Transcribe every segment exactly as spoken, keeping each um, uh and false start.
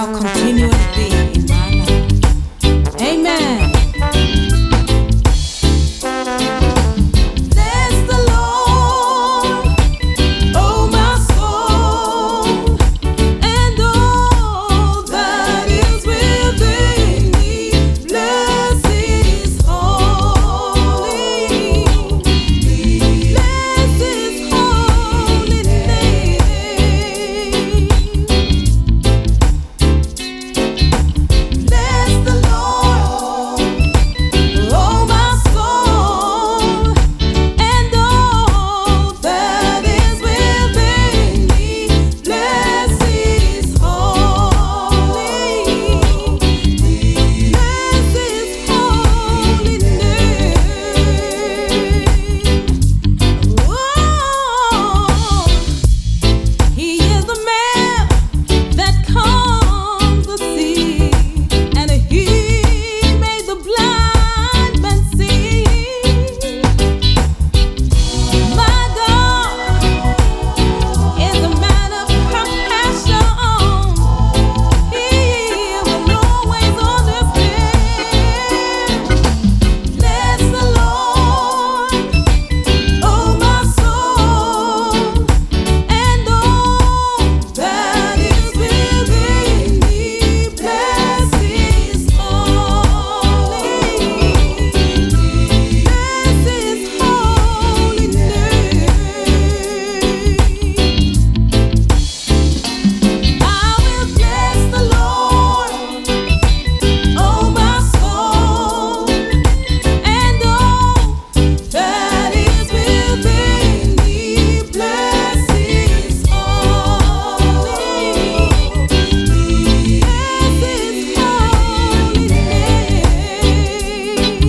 shall continually be in my life. Amen. Bless the Lord, oh my soul, and all that is within me. Bless His holy, bless His holy name. Bless the Lord, oh my soul, and all that is within me. Bless His holy, bless His holy name. Oh, He is the man that calms the sea, and He made the blind man see. My God is a man of compassion. He will always understand. Bless the Lord, oh my soul, and all that is within me. Bless His holy, bless His holy name. I will bless the Lord, oh my soul, and all that is within me. Bless His holy, bless His holy name.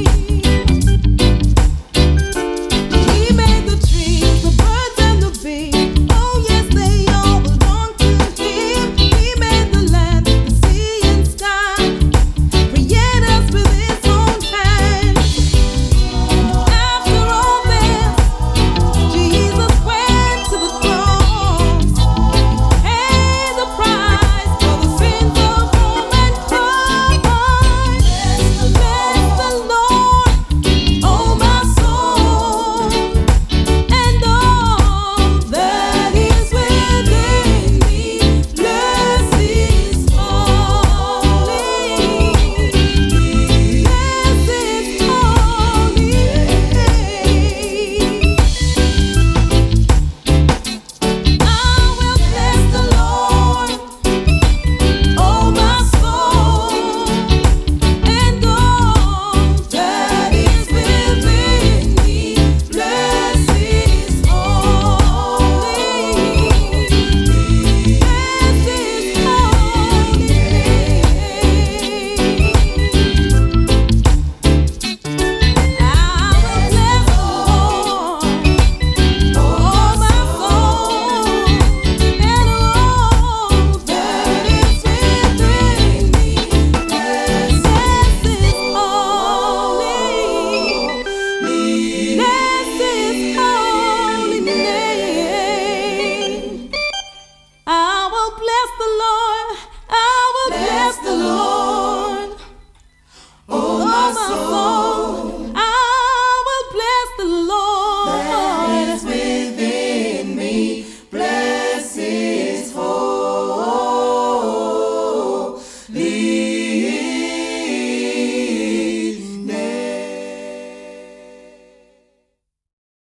He made the trees, the birds, and the bees. Oh yes, they all belong to Him. He made the land, the sea, and sky. Create us with His own hands. After all this, Jesus went to the cross. He paid the price for the sins of all mankind. Bless the Lord, oh my soul, and all that is within me. Bless His holy, bless His holy name. I will bless the Lord, oh my soul, and all that is within me. Bless His holy, bless His holy name. I will bless the Lord, oh my soul, and all that is within me. Bless His holy, bless His holy name. I will bless the Lord, I will bless the Lord, oh my soul, I will bless the Lord. That is within me. Bless His holy